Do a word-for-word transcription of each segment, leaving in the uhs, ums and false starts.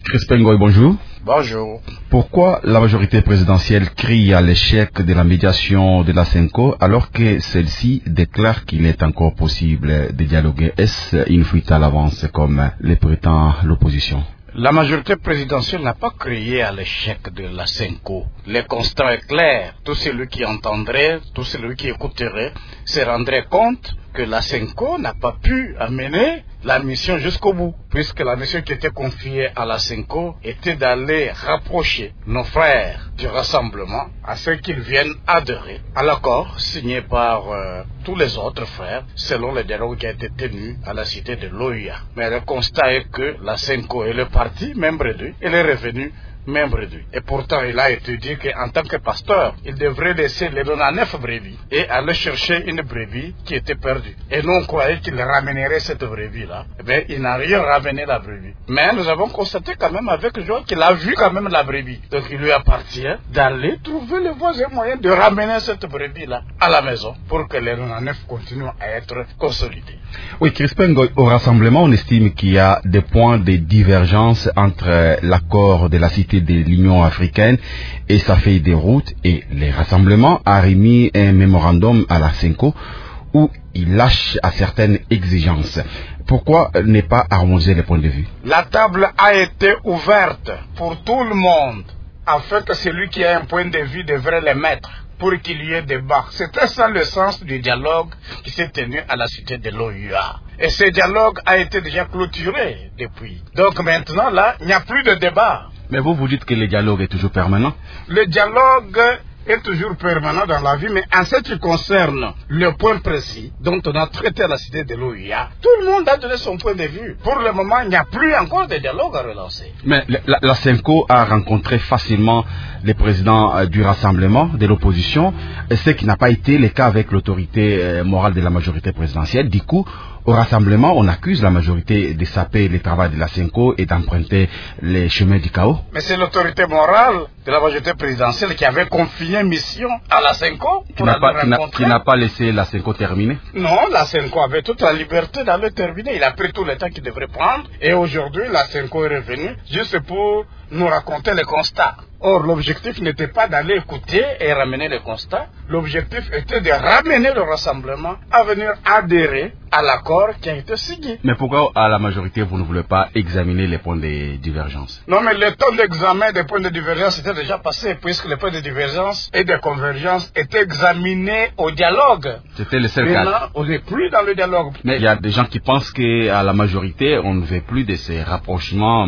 Crispin Ngoy, bonjour. Bonjour. Pourquoi la majorité présidentielle crie à l'échec de la médiation de la Senco alors que celle-ci déclare qu'il est encore possible de dialoguer? Est-ce une fuite à l'avance comme le prétend l'opposition? La majorité présidentielle n'a pas crié à l'échec de la Senco. Le constat est clair. Tout celui qui entendrait, tout celui qui écouterait se rendrait compte que la Senco n'a pas pu amener la mission jusqu'au bout, puisque la mission qui était confiée à la Senco était d'aller rapprocher nos frères du rassemblement à ce qu'ils viennent adhérer à l'accord signé par euh, tous les autres frères selon le dialogue qui a été tenu à la cité de l'O U A. Mais le constat est que la Senco et le parti, même réduit, il est revenu même réduit. Et pourtant, il a été dit qu'en tant que pasteur, il devrait laisser les quatre-vingt-dix-neuf brebis et aller chercher une brebis qui était perdue. Et nous, on croyait qu'il ramènerait cette brebis-là. Eh bien, il n'a rien ramené la brebis. Mais nous avons constaté quand même avec joie qu'il a vu quand même la brebis. Donc, il lui appartient d'aller trouver les voies et moyens de ramener cette brebis-là à la maison pour que les quatre-vingt-dix-neuf continuent à être consolidés. Oui, Crispin Ngoy, au rassemblement, on estime qu'il y a des points de divergence entre l'accord de la cité de l'Union africaine et sa feuille de route, et le rassemblement a remis un mémorandum à la Senco où il lâche à certaines exigences. Pourquoi ne pas harmoniser les points de vue? La table a été ouverte pour tout le monde afin que celui qui a un point de vue devrait le mettre pour qu'il y ait débat. C'était ça le sens du dialogue qui s'est tenu à la cité de l'O U A. Et ce dialogue a été déjà clôturé depuis. Donc maintenant, là, il n'y a plus de débat. Mais vous, vous dites que le dialogue est toujours permanent? Le dialogue est toujours permanent dans la vie, mais en ce qui concerne le point précis dont on a traité à la cité de l'O U A, tout le monde a donné son point de vue. Pour le moment, il n'y a plus encore de dialogue à relancer. Mais la, la Senco a rencontré facilement les présidents euh, du rassemblement, de l'opposition, ce qui n'a pas été le cas avec l'autorité euh, morale de la majorité présidentielle. Du coup, au rassemblement, on accuse la majorité de saper le travail de la Senco et d'emprunter les chemins du chaos. Mais c'est l'autorité morale de la majorité présidentielle qui avait confié mission à la Senco qui n'a pas, qui n'a pas laissé la Senco terminer. Non, la Senco avait toute la liberté d'aller terminer. Il a pris tout le temps qu'il devrait prendre. Et aujourd'hui, la Senco est revenue juste pour nous raconter les constats. Or, l'objectif n'était pas d'aller écouter et ramener les constats. L'objectif était de ramener le rassemblement à venir adhérer à l'accord qui a été signé. Mais pourquoi, à la majorité, vous ne voulez pas examiner les points de divergence? Non, mais le temps d'examen des points de divergence était déjà passé, puisque les points de divergence et de convergence étaient examinés au dialogue. C'était le seul cas. Maintenant, on n'est plus dans le dialogue. Mais il y a des gens qui pensent qu'à la majorité, on ne veut plus de ces rapprochements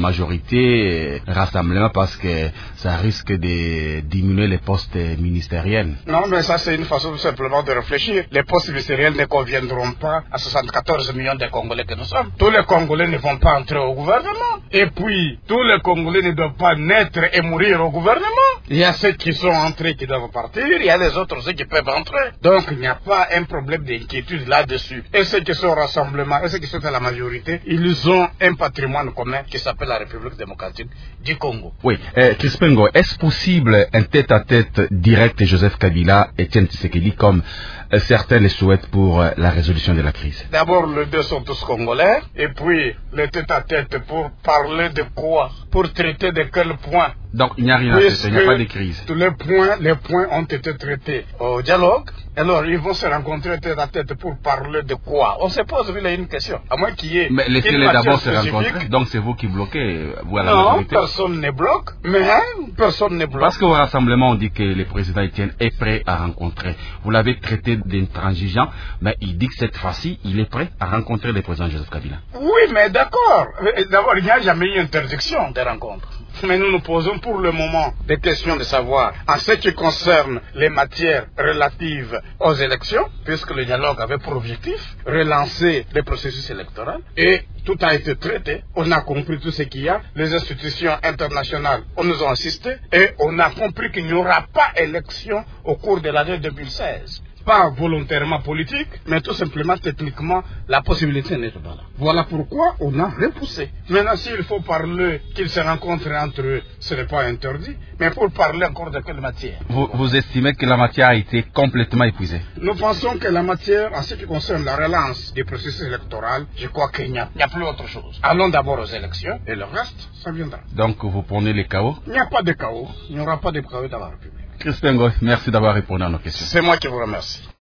majorité-rassemblement parce que ça risque de diminuer les postes ministériels. Non, mais ça, c'est une façon tout simplement de réfléchir. Les postes ministériels ne conviendront pas à soixante-quatorze millions de Congolais que nous sommes. Tous les Congolais ne vont pas entrer au gouvernement. Et puis, tous les Congolais ne doivent pas naître et mourir au gouvernement. Il y a ceux qui sont entrés qui doivent partir, il y a les autres ceux qui peuvent entrer. Donc, il n'y a pas un problème d'inquiétude là-dessus. Et ceux qui sont au rassemblement, et ceux qui sont à la majorité, ils ont un patrimoine commun qui s'appelle la République démocratique du Congo. Oui, euh, Crispin Ngoy, est-ce possible un tête-à-tête direct de Joseph Kabila et Etienne Tshisekedi comme euh, certains le souhaitent pour euh, la résolution de la crise? D'abord, les deux sont tous congolais, et puis le tête-à-tête pour parler de quoi? Pour traiter de quel point? Donc il n'y a rien à traiter, il n'y a pas de crise. Tous les points, les points ont été traités au dialogue. Alors ils vont se rencontrer tête à tête pour parler de quoi? On se pose une question. À moins qu'il y ait. Mais laissez-les d'abord se rencontrer. Donc c'est vous qui bloquez, vous à la non, majorité. Personne ne bloque. Mais hein, personne ne bloque. Parce qu'au rassemblement on dit que le président Etienne est prêt à rencontrer. Vous l'avez traité d'intransigeant, mais il dit que cette fois-ci il est prêt à rencontrer le président Joseph Kabila. Oui, mais d'accord. D'abord il n'y a jamais eu interdiction de rencontre. Mais nous nous posons pour le moment des questions de savoir en ce qui concerne les matières relatives aux élections, puisque le dialogue avait pour objectif relancer le processus électoral, et tout a été traité, on a compris tout ce qu'il y a, les institutions internationales on nous a assisté, et on a compris qu'il n'y aura pas élection au cours de l'année deux mille seize. pas volontairement politique, mais tout simplement techniquement, la possibilité n'est pas là. Voilà pourquoi on a repoussé. Maintenant, s'il faut parler qu'ils se rencontrent entre eux, ce n'est pas interdit, mais pour parler encore de quelle matière? Vous, vous estimez que la matière a été complètement épuisée? Nous pensons que la matière, en ce qui concerne la relance du processus électoral, je crois qu'il n'y a, a plus autre chose. Allons d'abord aux élections, et le reste, ça viendra. Donc vous prenez les chaos? Il n'y a pas de chaos, il n'y aura pas de chaos dans la République. Crispin Ngoy, merci d'avoir répondu à nos questions. C'est moi qui vous remercie.